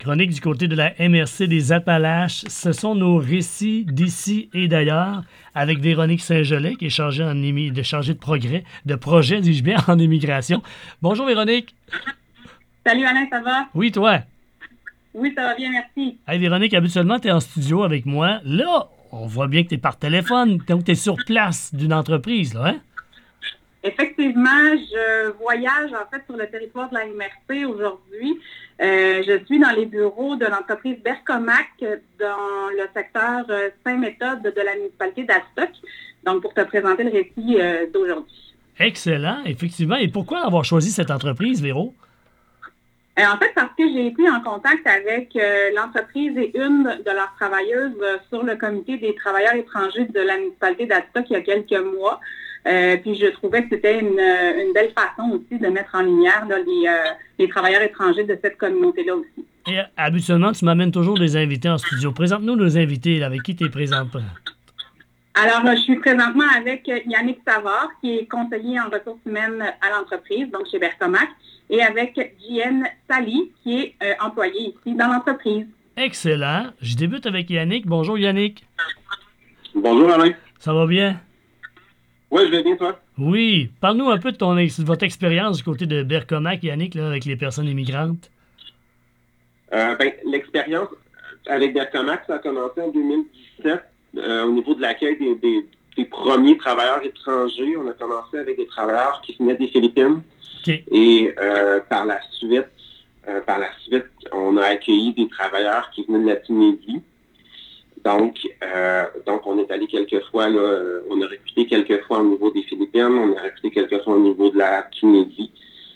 Chronique du côté de la MRC des Appalaches. Ce sont nos récits d'ici et d'ailleurs avec Véronique Saint-Gelais, qui est chargée de projet, dis-je bien, en immigration. Bonjour Véronique. Salut Alain, ça va? Oui, toi? Oui, ça va bien, merci. Hey Véronique, habituellement, tu es en studio avec moi. Là, on voit bien que tu es par téléphone, donc tu es sur place d'une entreprise, là, hein? Effectivement, je voyage en fait sur le territoire de la MRC aujourd'hui. Je suis dans les bureaux de l'entreprise Bercomac dans le secteur Saint-Méthode de la municipalité d'Astoc. Donc, pour te présenter le récit d'aujourd'hui. Excellent, effectivement. Et pourquoi avoir choisi cette entreprise, Véro? En fait, parce que j'ai été en contact avec l'entreprise et une de leurs travailleuses sur le comité des travailleurs étrangers de la municipalité d'Astoc il y a quelques mois. Puis je trouvais que c'était une belle façon aussi de mettre en lumière là, les travailleurs étrangers de cette communauté-là aussi. Et habituellement, tu m'amènes toujours des invités en studio. Présente-nous nos invités là, avec qui tu es présente. Alors, je suis présentement avec Yannick Savard, qui est conseiller en ressources humaines à l'entreprise, donc chez Bercomac, et avec J.N. Sally, qui est employé ici dans l'entreprise. Excellent. Je débute avec Yannick. Bonjour Yannick. Bonjour Alain. Ça va bien? Oui, je vais bien, toi? Oui. Parle-nous un peu de votre expérience du côté de Bercomac, Yannick, là, avec les personnes immigrantes. L'expérience avec Bercomac, ça a commencé en 2017 au niveau de l'accueil des premiers travailleurs étrangers. On a commencé avec des travailleurs qui venaient des Philippines. Okay. Et par la suite, on a accueilli des travailleurs qui venaient de la Tunisie. Donc, on est allé quelques fois, là, on a recruté quelques fois au niveau des Philippines, on a recruté quelques fois au niveau de la Tunisie,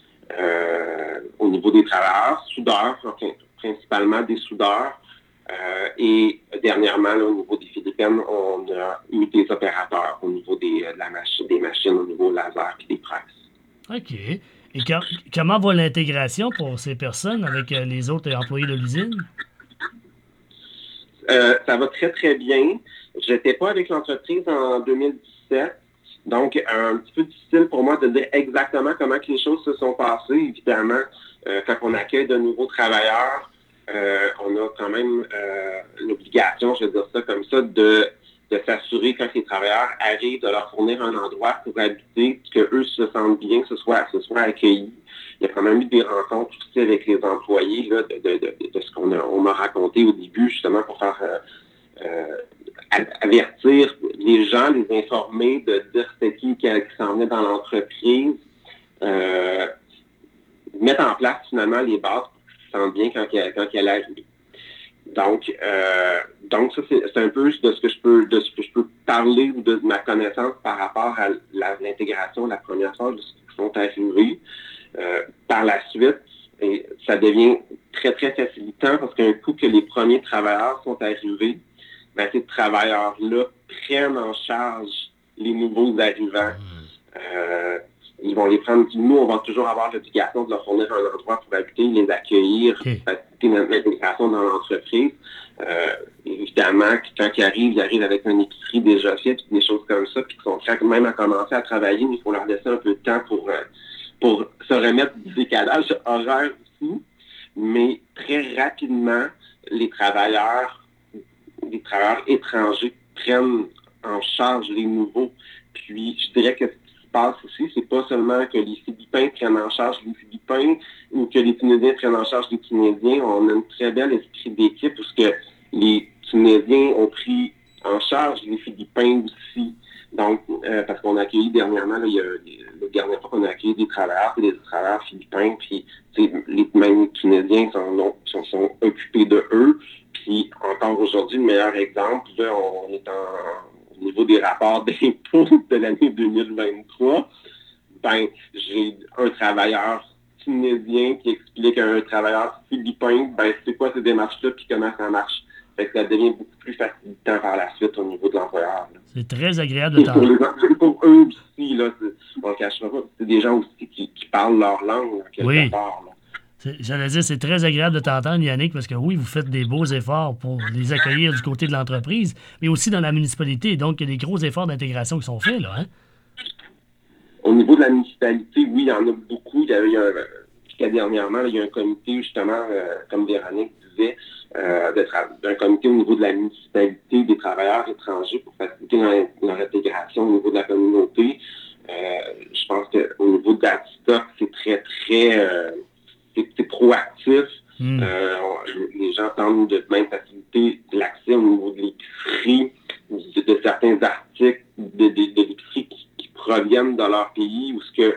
au niveau des travailleurs, soudeurs, principalement des soudeurs. Et dernièrement, là, au niveau des Philippines, on a eu des opérateurs au niveau des machines, au niveau laser et des presses. OK. Et comment va l'intégration pour ces personnes avec les autres employés de l'usine? Ça va très, très bien. Je n'étais pas avec l'entreprise en 2017, donc un petit peu difficile pour moi de dire exactement comment que les choses se sont passées. Évidemment, quand on accueille de nouveaux travailleurs, on a quand même l'obligation, je vais dire ça comme ça, de s'assurer quand les travailleurs arrivent, de leur fournir un endroit pour habiter, qu'eux se sentent bien, que ce soit accueillis. Il y a quand même eu des rencontres aussi avec les employés là, de ce qu'on m'a raconté au début, justement pour faire avertir les gens, les informer, de dire c'était qui s'en venait dans l'entreprise, mettre en place finalement les bases pour qu'ils se sentent bien quand elle arrive. Donc ça, c'est un peu de ce que je peux parler ou de ma connaissance par rapport à l'intégration, la première phase de ce qui sont arrivés. Par la suite, ça devient très, très facilitant parce qu'un coup que les premiers travailleurs sont arrivés, ces travailleurs-là prennent en charge les nouveaux arrivants. Ils vont les prendre. Nous, on va toujours avoir l'obligation de leur fournir un endroit pour habiter, les accueillir, faciliter notre intégration dans l'entreprise. Évidemment, quand ils arrivent avec une épicerie déjà faite, des choses comme ça, puis qu'ils sont prêts même à commencer à travailler, mais il faut leur laisser un peu de temps pour se remettre du décalage horaire aussi. Mais très rapidement, les travailleurs étrangers prennent en charge les nouveaux. Puis, je dirais que ce qui se passe ici, c'est pas seulement que les Philippins prennent en charge les Philippins ou que les Tunisiens prennent en charge les Tunisiens. On a une très belle esprit d'équipe parce que les Tunisiens ont pris en charge les Philippins aussi. Donc, parce qu'on a accueilli dernièrement, là, la dernière fois qu'on a accueilli des travailleurs philippins, puis les Tunisiens sont occupés de eux. Puis encore aujourd'hui, le meilleur exemple, là, on est au niveau des rapports d'impôts de l'année 2023. J'ai un travailleur tunisien qui explique à un travailleur philippin, c'est quoi ces démarches-là, puis comment ça marche. Fait que ça devient beaucoup plus facilitant par la suite au niveau de l'employeur. Là. C'est très agréable de t'entendre. Pour eux aussi, là, on ne le cachera pas, c'est des gens aussi qui parlent leur langue, quelque part. Là. J'allais dire, c'est très agréable de t'entendre, Yannick, parce que oui, vous faites des beaux efforts pour les accueillir du côté de l'entreprise, mais aussi dans la municipalité. Donc, il y a des gros efforts d'intégration qui sont faits, là, hein? Au niveau de la municipalité, oui, il y en a beaucoup. Il y a jusqu'à dernièrement, il y a un comité, justement, comme Véronique disais, d'un comité au niveau de la municipalité des travailleurs étrangers pour faciliter leur intégration au niveau de la communauté. Je pense qu'au niveau de l'ADSTOC, c'est c'est proactif. Les gens tentent de même faciliter l'accès au niveau de l'épicerie, de certains articles de l'épicerie qui proviennent de leur pays,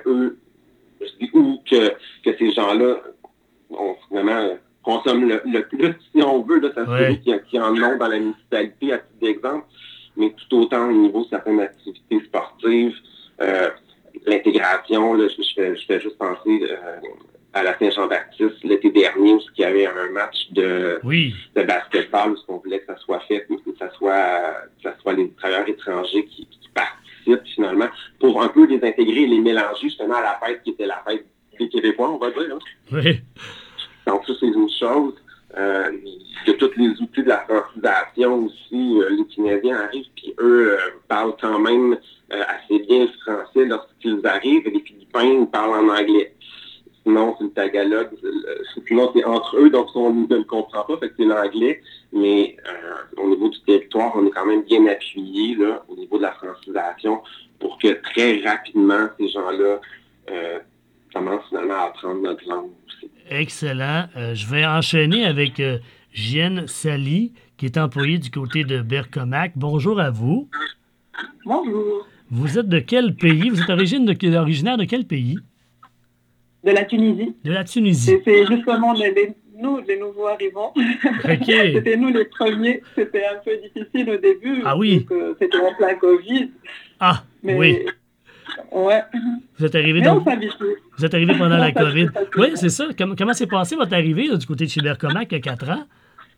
ou que ces gens-là vraiment consomment le plus, si on veut, de s'assurer qu'il y en a dans la municipalité, à titre d'exemple, mais tout autant au niveau de certaines activités sportives, l'intégration, là, je fais juste penser à la Saint-Jean-Baptiste l'été dernier, où il y avait un match de basketball, où on voulait que ça soit fait, que ça soit les travailleurs étrangers qui participent finalement, pour un peu les intégrer et les mélanger justement à la fête qui était la fête des Québécois, on va dire. Hein. Oui. Donc ça, c'est une chose. Il y a tous les outils de la francisation aussi. Les Canadiens arrivent, puis eux parlent quand même assez bien le français lorsqu'ils arrivent, et les Philippins parlent en anglais. Sinon, c'est le tagalog. Sinon, c'est entre eux, donc on ne le comprend pas, fait que c'est l'anglais. Mais au niveau du territoire, on est quand même bien appuyé là, au niveau de la francisation pour que très rapidement, ces gens-là commencent finalement à apprendre notre langue aussi. Excellent. Je vais enchaîner avec Gienne Sally, qui est employée du côté de Bercomac. Bonjour à vous. Bonjour. Vous êtes de quel pays? Vous êtes originaire de quel pays? De la Tunisie. De la Tunisie. C'est justement nous, les nouveaux arrivants. Okay. C'était nous les premiers. C'était un peu difficile au début. Ah oui? C'était en plein Covid. Ah, mais, oui. Ouais. Vous êtes arrivé pendant la COVID. Oui, c'est ça. Comment s'est passée votre arrivée là, du côté de chez Bercomac il y a 4 ans?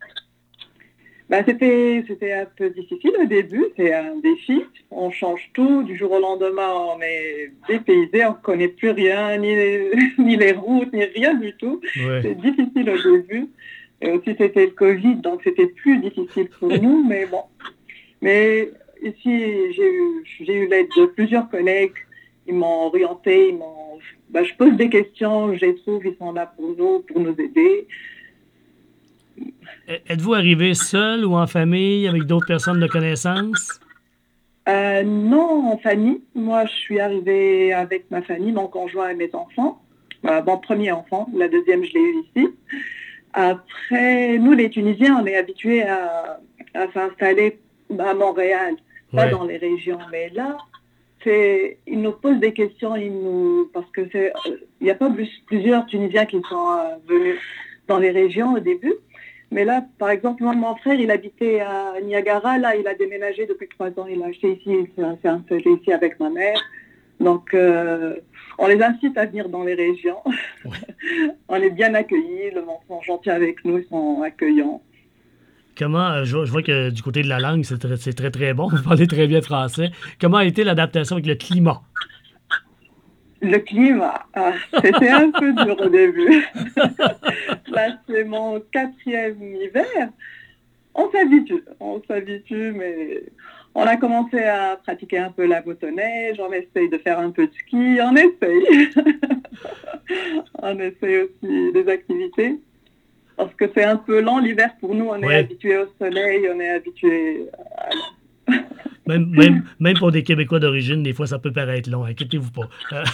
C'était un peu difficile au début, c'est un défi. On change tout, du jour au lendemain, on est dépaysé, on ne connaît plus rien, ni les routes, ni rien du tout. Ouais. C'est difficile au début. Et aussi, c'était le Covid, donc c'était plus difficile pour nous, mais bon. Mais ici, j'ai eu l'aide de plusieurs collègues. Ils m'ont orienté, je pose des questions, je les trouve, ils sont là pour nous aider. Êtes-vous arrivé seul ou en famille avec d'autres personnes de connaissance? Non, en famille. Moi, je suis arrivée avec ma famille, mon conjoint et mes enfants. Mon premier enfant, la deuxième, je l'ai eu ici. Après, nous, les Tunisiens, on est habitués à s'installer à Montréal, pas dans les régions. Mais là, ils nous posent des questions, parce que il n'y a pas plusieurs Tunisiens qui sont venus dans les régions au début. Mais là, par exemple, moi, mon frère, il habitait à Niagara. Là, il a déménagé depuis 3 ans. Il a acheté ici, il s'est installé ici avec ma mère. Donc, on les incite à venir dans les régions. Ouais. On est bien accueillis. Les gens sont gentils avec nous, ils sont accueillants. Comment, je vois que du côté de la langue, c'est très, très bon. Vous parlez très bien français. Comment a été l'adaptation avec le climat? Le climat, c'était un peu dur au début. Là, c'est mon 4e hiver. On s'habitue, mais on a commencé à pratiquer un peu la motoneige, on essaye de faire un peu de ski, on essaye. On essaye aussi des activités. Parce que c'est un peu lent l'hiver pour nous, on est habitué au soleil, on est habitué à... Même pour des Québécois d'origine, des fois, ça peut paraître long. Inquiétez-vous pas.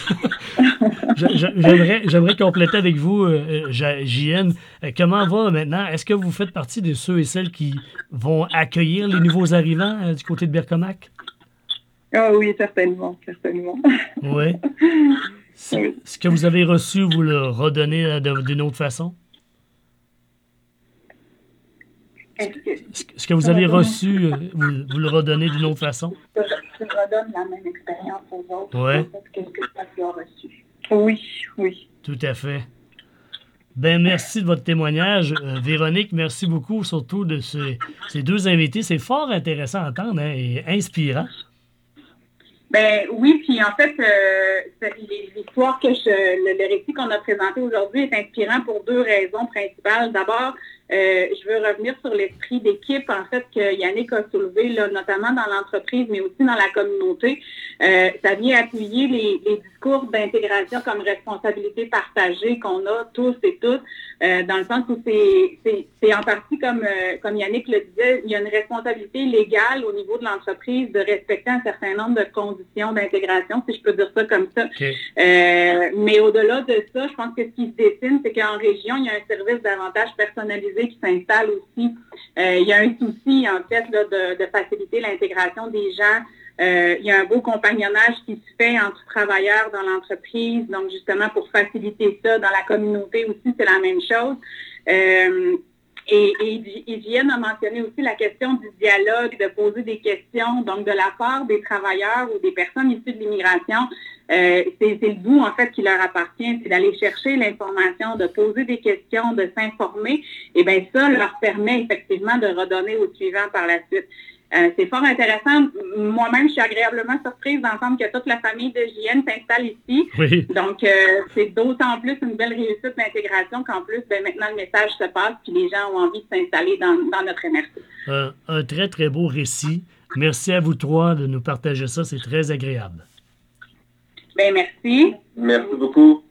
J'aimerais compléter avec vous, JN. Comment va maintenant? Est-ce que vous faites partie de ceux et celles qui vont accueillir les nouveaux arrivants du côté de Bercomac? Ah oui, certainement. Oui. Ce que vous avez reçu, vous le redonnez d'une autre façon? Ce que vous avez reçu, vous le redonnez d'une autre façon? Je redonne la même expérience aux autres. Oui. Qu'est-ce que tu as reçu? Oui. Tout à fait. Ben merci de votre témoignage. Véronique, merci beaucoup, surtout de ces 2 invités. C'est fort intéressant à entendre et inspirant. Ben oui, puis en fait, l'histoire le récit qu'on a présenté aujourd'hui est inspirant pour 2 raisons principales. D'abord, je veux revenir sur l'esprit d'équipe, en fait, que Yannick a soulevé, là, notamment dans l'entreprise, mais aussi dans la communauté. Ça vient appuyer les discours d'intégration comme responsabilité partagée qu'on a tous et toutes, dans le sens où c'est en partie, comme Yannick le disait, il y a une responsabilité légale au niveau de l'entreprise de respecter un certain nombre de conditions d'intégration, si je peux dire ça comme ça. Okay. Mais au-delà de ça, je pense que ce qui se dessine, c'est qu'en région, il y a un service davantage personnalisé qui s'installe aussi. Il y a un souci, en fait, là, de faciliter l'intégration des gens. Il y a un beau compagnonnage qui se fait entre travailleurs dans l'entreprise, donc justement pour faciliter ça. Dans la communauté aussi, c'est la même chose. Et Hygiène a mentionné aussi la question du dialogue, de poser des questions, donc de la part des travailleurs ou des personnes issues de l'immigration. C'est le bout, en fait, qui leur appartient, c'est d'aller chercher l'information, de poser des questions, de s'informer. Et bien ça leur permet effectivement de redonner au suivant par la suite. C'est fort intéressant. Moi-même, je suis agréablement surprise d'entendre que toute la famille de JN s'installe ici. Oui. Donc, c'est d'autant plus une belle réussite d'intégration qu'en plus, maintenant, le message se passe puis les gens ont envie de s'installer dans notre MRC. Un très, très beau récit. Merci à vous trois de nous partager ça. C'est très agréable. Bien, merci. Merci beaucoup.